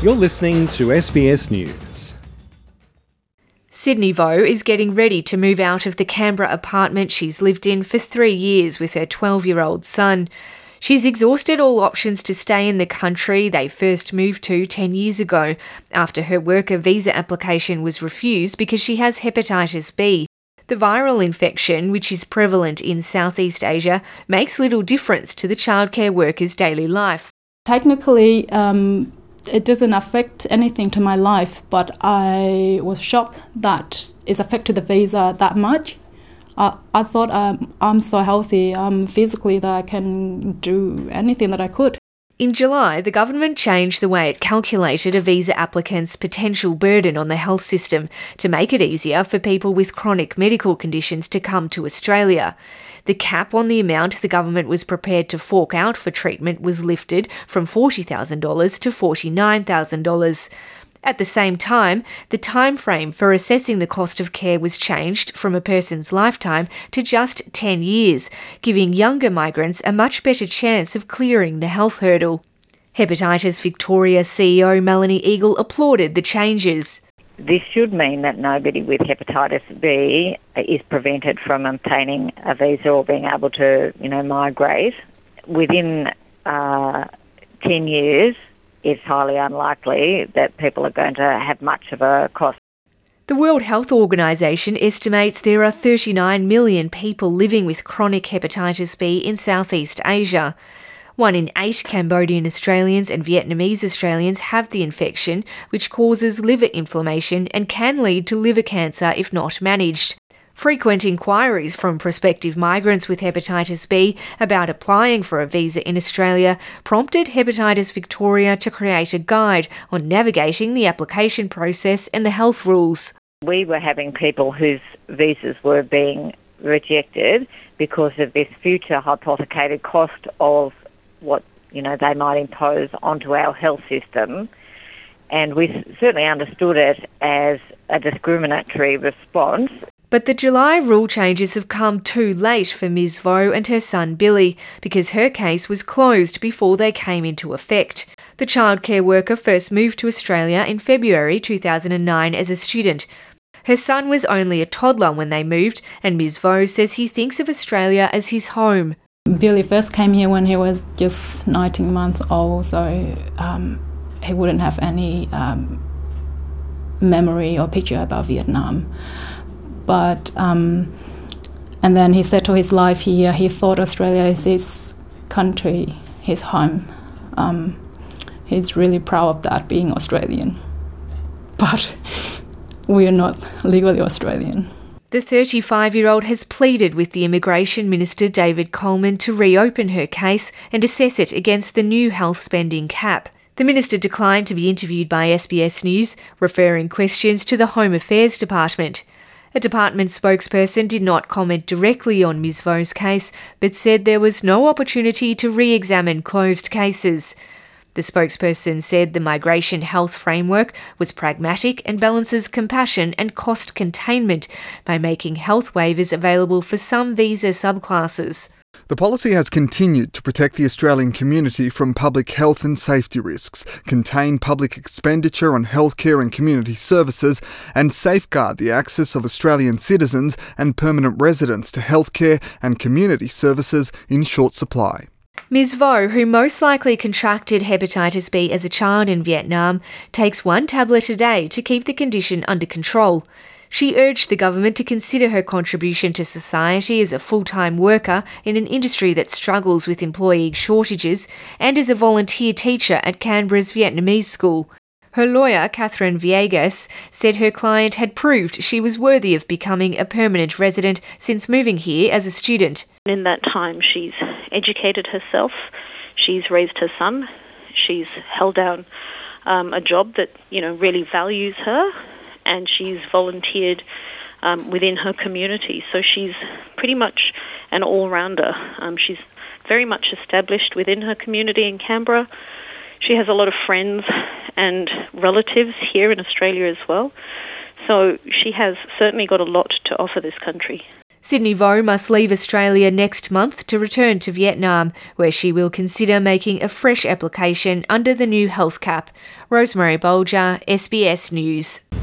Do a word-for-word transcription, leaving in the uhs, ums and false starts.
You're listening to S B S News. Sydney Vo is getting ready to move out of the Canberra apartment she's lived in for three years with her twelve-year-old son. She's exhausted all options to stay in the country they first moved to ten years ago, after her worker visa application was refused because she has hepatitis B. The viral infection, which is prevalent in Southeast Asia, makes little difference to the childcare worker's daily life. Technically, um, it doesn't affect anything to my life, but I was shocked that it's affected the visa that much. I, I thought um, I'm so healthy um, physically that I can do anything that I could. In July, the government changed the way it calculated a visa applicant's potential burden on the health system to make it easier for people with chronic medical conditions to come to Australia. The cap on the amount the government was prepared to fork out for treatment was lifted from forty thousand dollars to forty-nine thousand dollars. At the same time, the time frame for assessing the cost of care was changed from a person's lifetime to just ten years, giving younger migrants a much better chance of clearing the health hurdle. Hepatitis Victoria C E O Melanie Eagle applauded the changes. This should mean that nobody with hepatitis B is prevented from obtaining a visa or being able to, you know, migrate. Within uh, ten years, it's highly unlikely that people are going to have much of a cost. The World Health Organization estimates there are thirty-nine million people living with chronic hepatitis B in Southeast Asia. One in eight Cambodian Australians and Vietnamese Australians have the infection, which causes liver inflammation and can lead to liver cancer if not managed. Frequent inquiries from prospective migrants with hepatitis B about applying for a visa in Australia prompted Hepatitis Victoria to create a guide on navigating the application process and the health rules. We were having people whose visas were being rejected because of this future hypothecated cost of what, you know, they might impose onto our health system. And we certainly understood it as a discriminatory response. But the July rule changes have come too late for Miz Vo and her son Billy, because her case was closed before they came into effect. The childcare worker first moved to Australia in February two thousand nine as a student. Her son was only a toddler when they moved, and Miz Vo says he thinks of Australia as his home. Billy first came here when he was just nineteen months old, so um, he wouldn't have any um, memory or picture about Vietnam. But, um, and then he settled his life here. He thought Australia is his country, his home. Um, he's really proud of that, being Australian. But we are not legally Australian. The thirty-five-year-old has pleaded with the Immigration Minister David Coleman to reopen her case and assess it against the new health spending cap. The minister declined to be interviewed by S B S News, referring questions to the Home Affairs Department. A department spokesperson did not comment directly on Miz Vo's case, but said there was no opportunity to re-examine closed cases. The spokesperson said the migration health framework was pragmatic and balances compassion and cost containment by making health waivers available for some visa subclasses. The policy has continued to protect the Australian community from public health and safety risks, contain public expenditure on healthcare and community services, and safeguard the access of Australian citizens and permanent residents to healthcare and community services in short supply. Miz Vo, who most likely contracted hepatitis B as a child in Vietnam, takes one tablet a day to keep the condition under control. She urged the government to consider her contribution to society as a full-time worker in an industry that struggles with employee shortages and as a volunteer teacher at Canberra's Vietnamese school. Her lawyer, Catherine Viegas, said her client had proved she was worthy of becoming a permanent resident since moving here as a student. In that time, she's educated herself, she's raised her son, she's held down um, a job that, you know, really values her, and she's volunteered um, within her community. So she's pretty much an all-rounder. Um, she's very much established within her community in Canberra. She has a lot of friends and relatives here in Australia as well. So she has certainly got a lot to offer this country. Sydney Vo must leave Australia next month to return to Vietnam, where she will consider making a fresh application under the new health cap. Rosemary Bolger, S B S News.